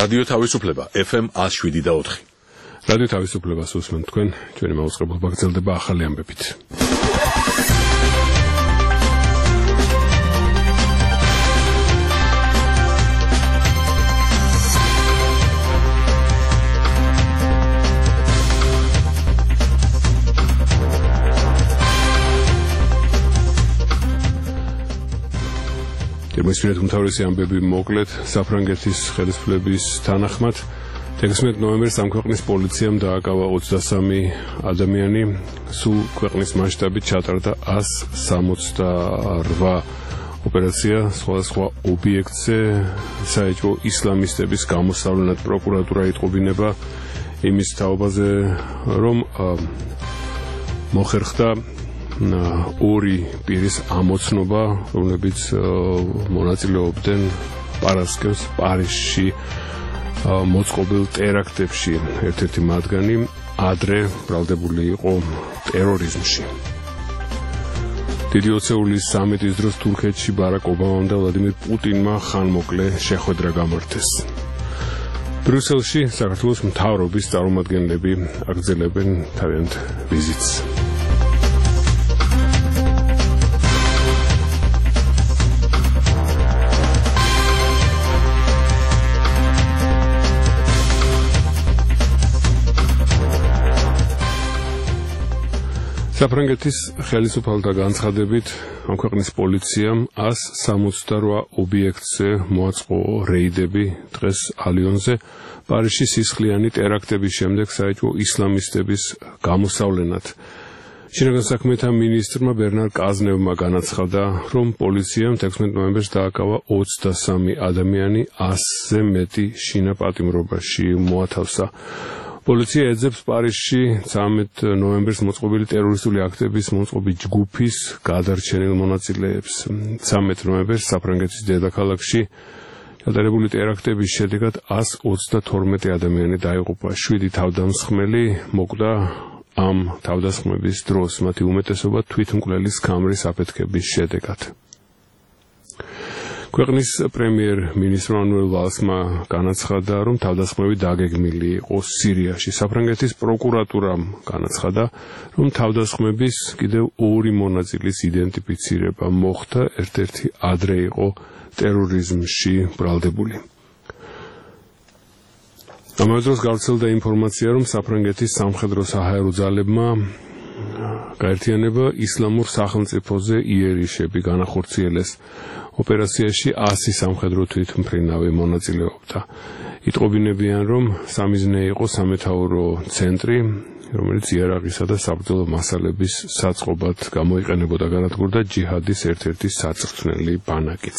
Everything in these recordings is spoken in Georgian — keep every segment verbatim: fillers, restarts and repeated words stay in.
რადიო თავისუფლება ეფ ემ one oh seven და four. რადიო თავისუფლებას უსმენთ თქვენ, ჩვენი მაუწყებლობა გრძელდება ახალი ამბებით. Მისმენთ უმთავრესი ამბები მოკლედ საფრანგეთის ხელისუფლების თანახმად თექვსმეტ ნოემბერს ამ ქვეყნის პოლიციამ დააკავა ოცდასამი ადამიანი, სულ ქვეყნის მასშტაბით ჩატარდა one sixty-eight ოპერაცია სხვადასხვა ობიექტზე საეჭვო ისლამისტების გამოსავლენად პროკურატურა იტყობინება იმის თაობაზე, რომ მოხერხდა ორი პირის ამოცნობა, რომლებიც მონაწილეობდნენ პარასკევს პარიზში მოწყობილ ტერაქტებში. ერთ-ერთი მათგანი ადრე ბრალდებული იყო ტერორიზმში. დიდი ოცეულის სამიტის დროს თურქეთში ბარაკ ობამამ და ვლადიმირ პუტინმა ხანმოკლე შეხვედრა გამართეს. ბრიუსელში საქართველოს მთავრობის წარმომადგენლები აგრძელებენ თავიანთ ვიზიტს. საფრანგეთის ხელისუფალთა განცხადებით ამ ქვეყნის პოლიციამ one sixty-eight ობიექტზე მოაწყო რეიდები დღეს ალიონზე პარიზში სისხლიანი ტერაქტების შემდეგ საეჭვო ისლამისტების გამოსავლენად. შინაგან საქმეთა მინისტრმა ბერნარ კაზნევმა განაცხადა, რომ პოლიციამ თექვსმეტ ნოემბერს დააკავა ოცდასამი ადამიანი one-ზე მეტი შინა პატიმრობაში მოათავსა. პოლიცია ეძებს პარიზში ცამეტ ნოემბერს მოწყობილი ტერორისტული აქტების მოწყობის ჯგუფის გადარჩენილ მონაწილეებს. ცამეტ ნოემბერს საფრანგეთის დედაქალაქში ჩატარებული ტერაქტების შედეგად one twenty-two ადამიანი დაიღუპა. შვიდი თავდამსხმელი მოკვდა ამ თავდასხმების დროს, მათი უმეტესობა თვითმკვლელის ქამრის აფეთქების შედეგად. ქვეყნის პრემიერ-მინისტრ მანუელ ვალსმა განაცხადა, რომ თავდასხმები დაგეგმილი იყო სირიაში. საფრანგეთის პროკურატურამ განაცხადა, რომ თავდასხმების კიდევ ორი მონაწილის იდენტიფიცირება მოხდა, ერთ-ერთი ადრე იყო ტერორიზმში ბრალდებული. ამავე დროს გავრცელდა ინფორმაცია, რომ საფრანგეთის სამხედრო-საჰაერო ძალებმა გაერთიანება ისლამურ სახელმწიფოზე იერიშები განახორციელეს. ოპერაციაში one hundred სამხედრო თვითმფრინავი მონაწილეობდა. იტყობინებიან, რომ სამიზნე იყო სამეთაურო ცენტრი, რომელიც იარაღისა და საბრძოლო მასალების საწყობად გამოიყენებოდა, განადგურდა ჯიჰადის ერთ-ერთი საწვრთნელი ბანაკიც.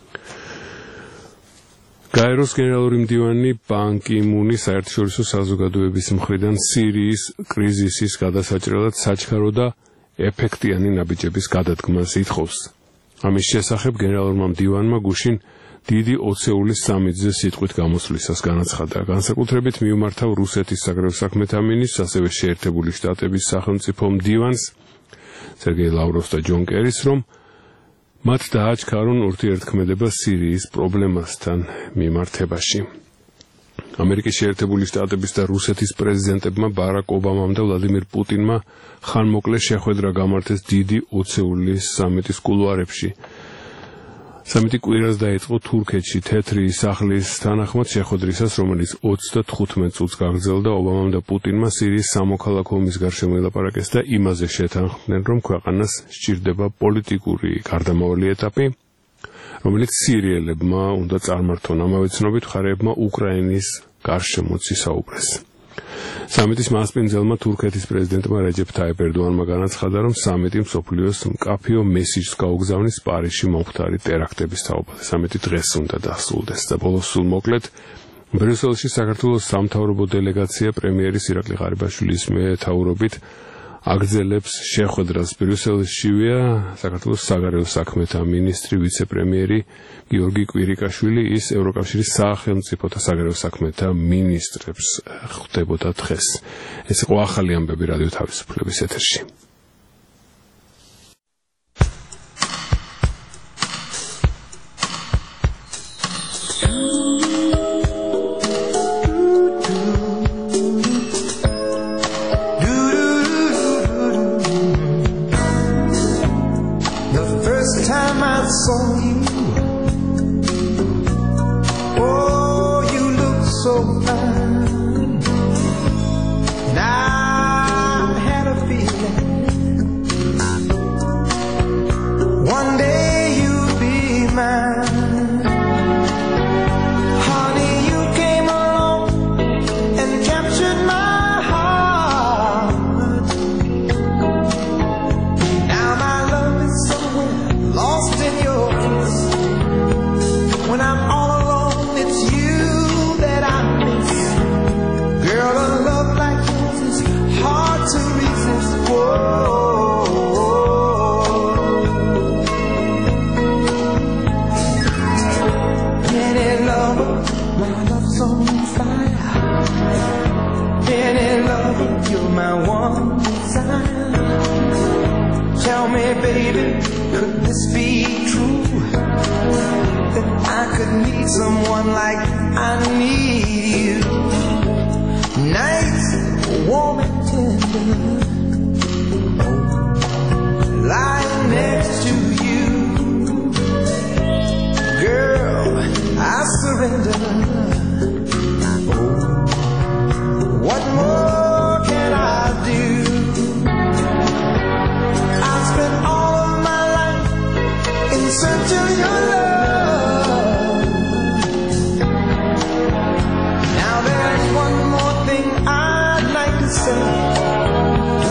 გაეროს გენერალური მდივანი ბან კი მუნი საერთაშორისო საზოგადოების მხრიდან სირიის კრიზისის გადასაჭრელად საჩქარო და ეფექტიანი ნაბიჯების გადადგმას ითხოვს. ამის შესახებ გენერალურმა მდივანმა გუშინ დიდი ოცეულის სამიტზე სიტყვით გამოსვლისას განაცხადა. განსაკუთრებით მიუმართა რუსეთის საგარეო საქმეთა მინისტრს, ასევე შეერთებული შტატების სახელმწიფო მდივანს სერგეი ლავროვს და ჯონ კერის, რომ მათ დააჩქარონ ურთიერთქმედება სირიის პრობლემასთან მიმართებაში. ამერიკის შეერთებული შტატების და რუსეთის პრეზიდენტებმა ბარაკ ობამამ და ვლადიმირ პუტინმა ხანმოკლე შეხვედრა გამართეს დიდი ოცეულის სამიტის კულუარებში. სამიტი კვირას დაიწყო თურქეთში თეთრი სახლის თანახმად შეხვედრისას, რომელიც ოცდათხუთმეტ წუთს გაგრძელდა. ობამამ და პუტინმა სირიის სამოქალაქო ომის გარშემო ელაპარაკეს და იმაზე შეთანხმდნენ, რომ ქვეყანას სჭირდება პოლიტიკური გარდამავალი ეტაპი, რომელიც სირიელებმა უნდა წარმართონ. ამავე ცნობით მხარეებმა უკრაინის გარშემოც ისაუბრეს. სამიტის მასპინძელმა თურქეთის პრეზიდენტმა რეჯეფ თაიფ ერდოანმა განაცხადა, რომ სამიტი მსოფლიოს მკაფიო მესიჯს გაუგზავნის პარიზში მომხდარი ტერაქტების თაობაზე. სამიტი დღეს უნდა დასრულდეს და ბოლოს სულ მოკლედ ბრიუსელში საქართველოს სამთავრობო დელეგაცია პრემიერის ირაკლი ღარიბაშვილის მეთაურობით აგრძელებს შეხვედრას. ბრიუსელშივეა საქართველოს საგარეო საქმეთა მინისტრი, ვიცე-პრემიერი გიორგი კვირიკაშვილი, ის ევროკავშირის სახელმწიფოთა საგარეო საქმეთა მინისტრებს ხვდებოდა დღეს. ეს იყო ახალი ამბები რადიო თავისუფლების ეთერში. sights on you. Oh, you look so fine. Now I had a feeling one day you'll be mine. Honey, you came along and captured my heart. Now my love is somewhere lost in your kiss. When I'm all alone, it's you that I miss. Girl, a love like yours is hard to resist. Whoa. Any lover, my love's on fire. Any lover, you're my one desire. Tell me, baby, could this be true? That I could need someone like I need you. Nights warm and tender, lying next to you. Girl, I surrender. Oh, what more can I do? I spent all of my life in search of your love. Now there's one more thing I'd like to say.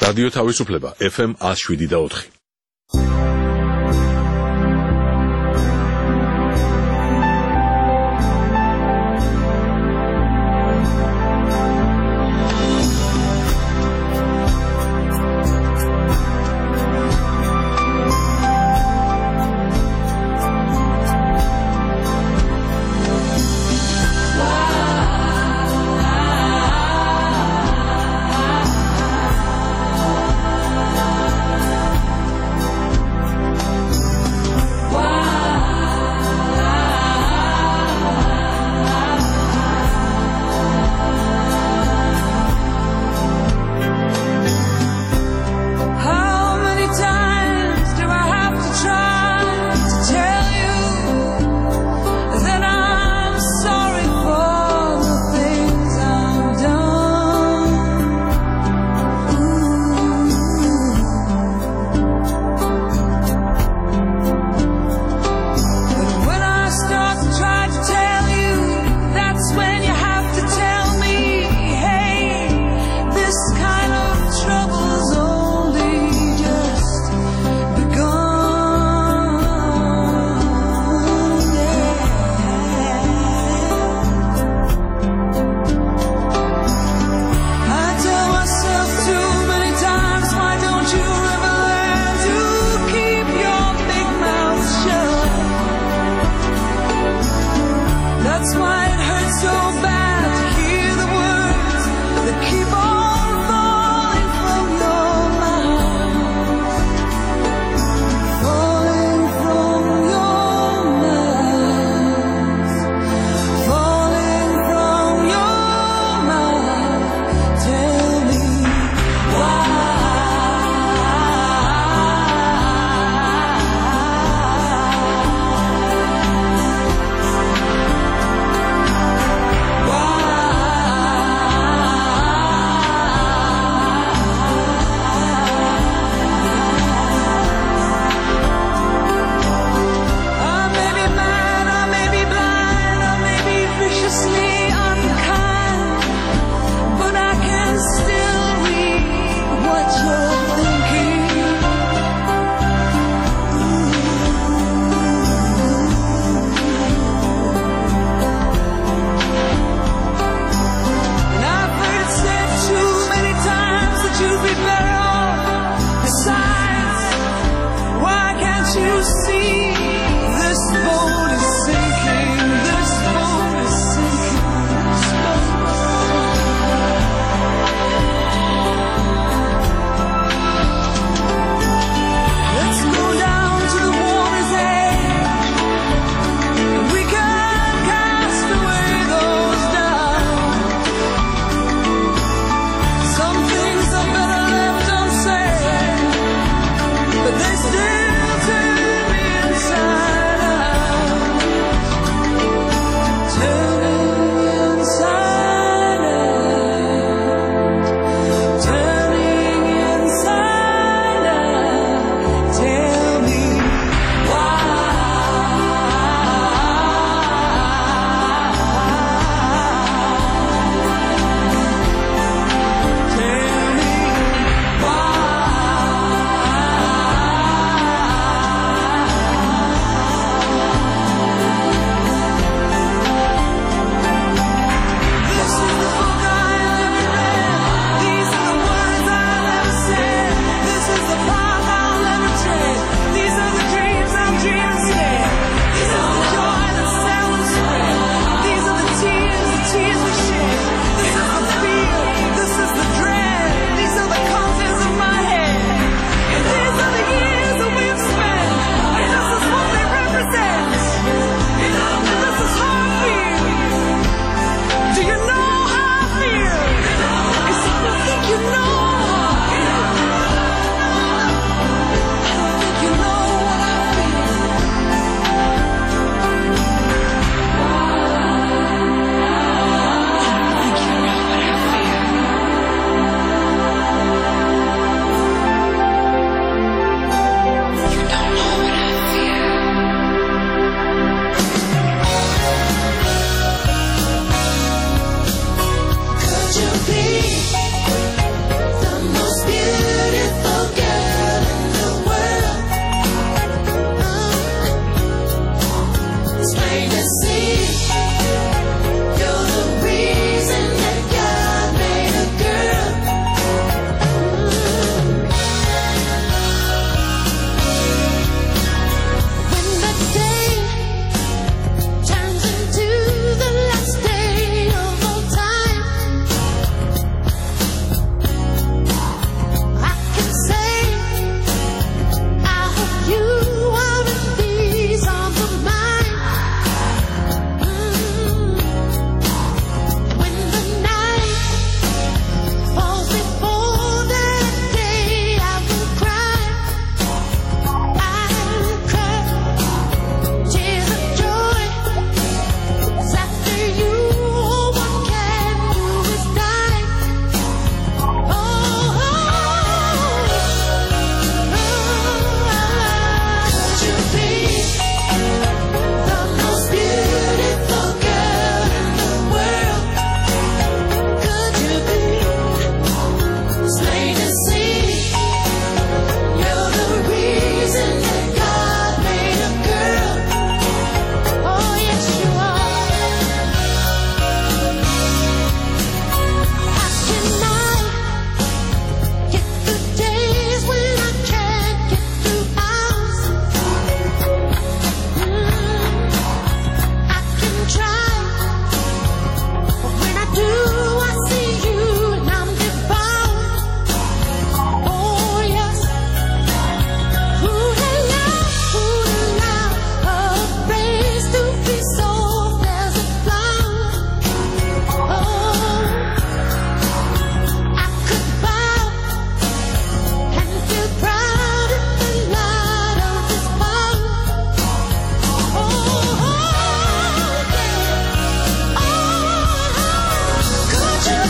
რადიო თავისუფლება ეფ ემ one oh seven და four.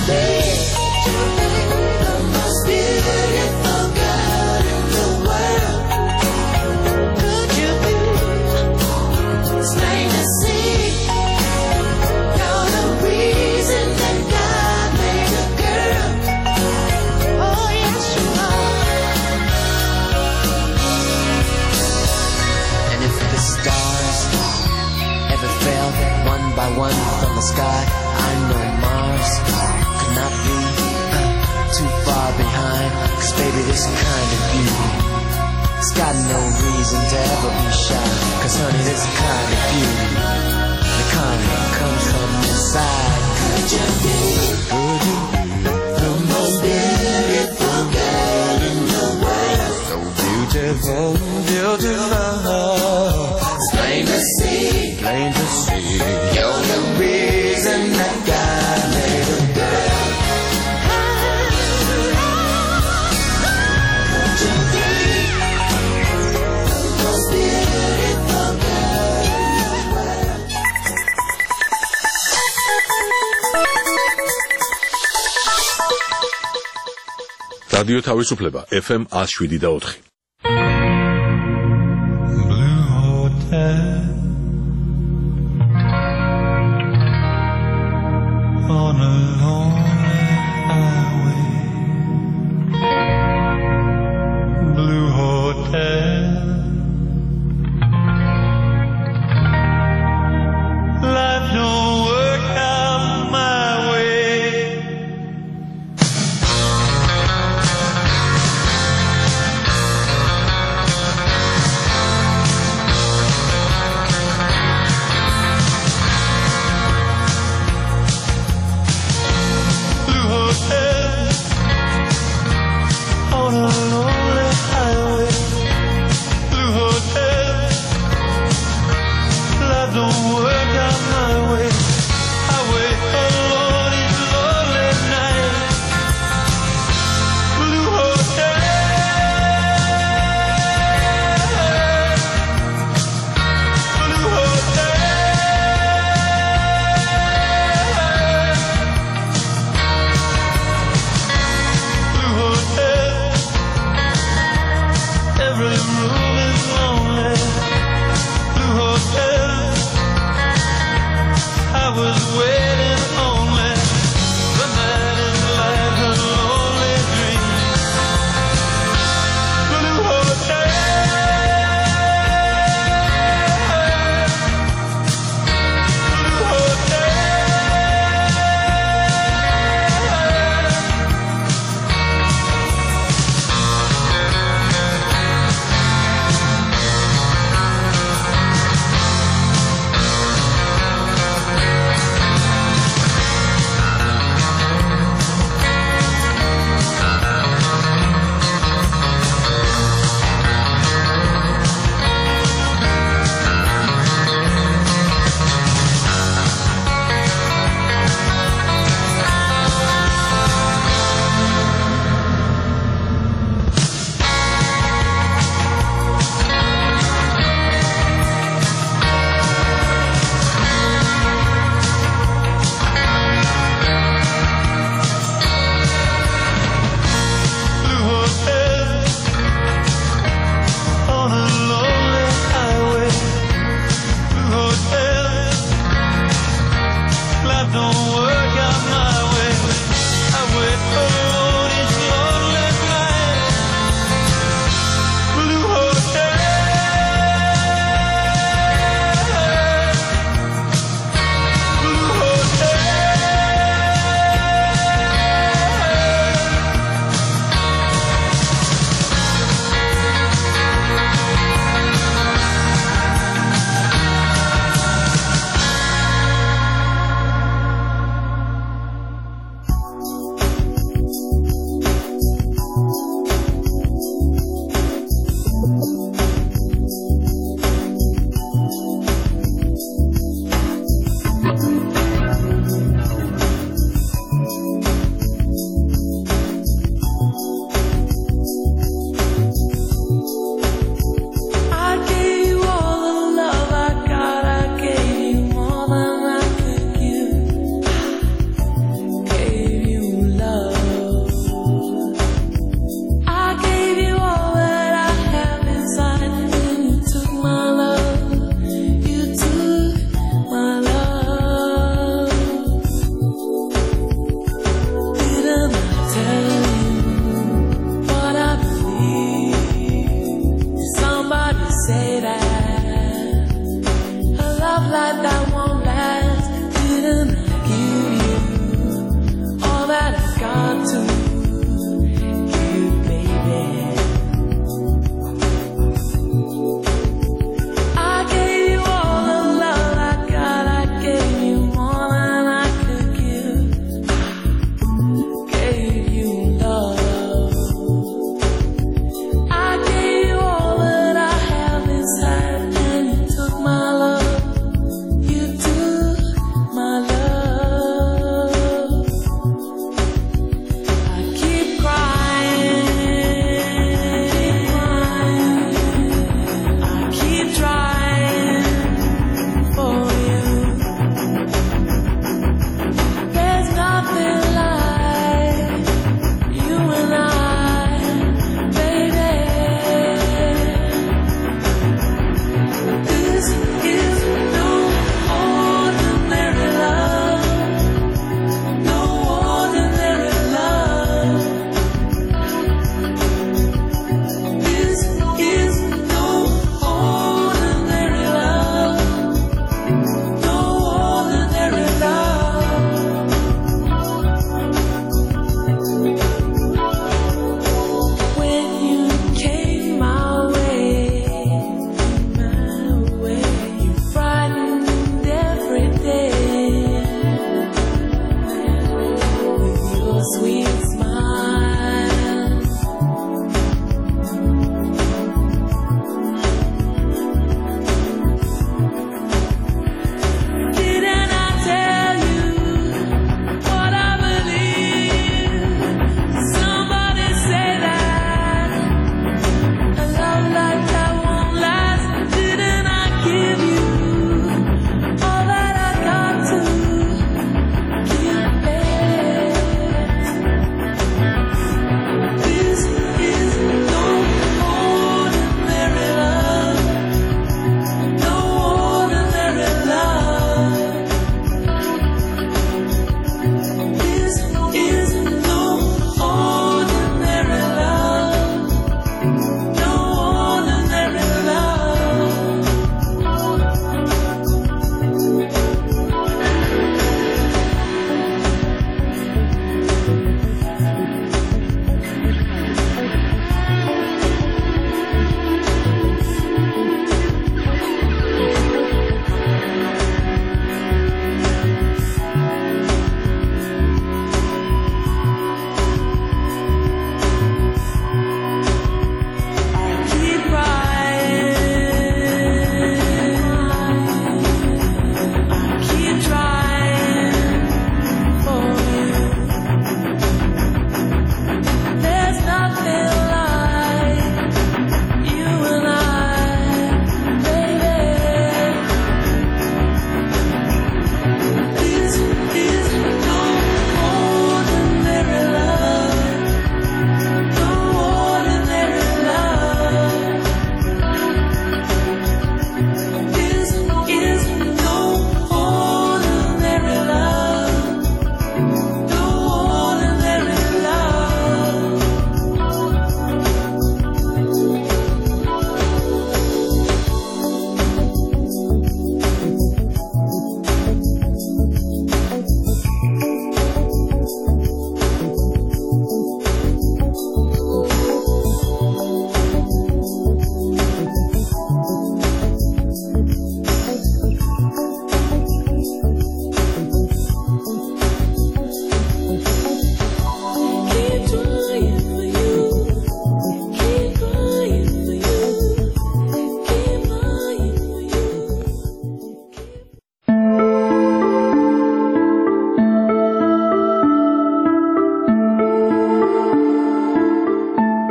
One from the sky, I know Mars could not be uh, too far behind. Cause baby, this kind of beauty, it's got no reason to ever be shy. Cause honey, this kind of beauty, the kind that comes from inside. Could you be, could you be the most beautiful girl in the world? So beautiful, beautiful. It's plain to see, plain to see. You're the reason that God made a girl. Could you be the most beautiful girl in the world? რადიო თავისუფლება F M one oh seven და four. Blue Hotel on a lonely highway. Blue Hotel, life don't work out my way.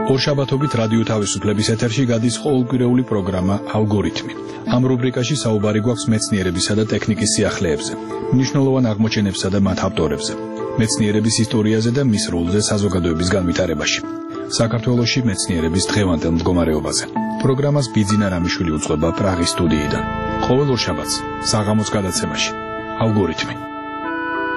ორშაბათობით რადიო თავისუფლების ეთერში გადის ყოველკვირეული პროგრამა ალგორითმი. ამ რუბრიკაში საუბარი გვაქვს მეცნიერებისა და ტექნიკის სიახლეებზე, მნიშვნელოვან აღმოჩენებსა და მათ ავტორებზე, მეცნიერების ისტორიაზე და მის როლზე საზოგადოების განვითარებაში. საქართველოში მეცნიერების დღევანდელ მდგომარეობაზე. პროგრამას ბიძინა რამიშვილი უწყება პრაღის სტუდიიდან. ყოველ ორშაბათს საღამოს გადაცემაში ალგორითმი.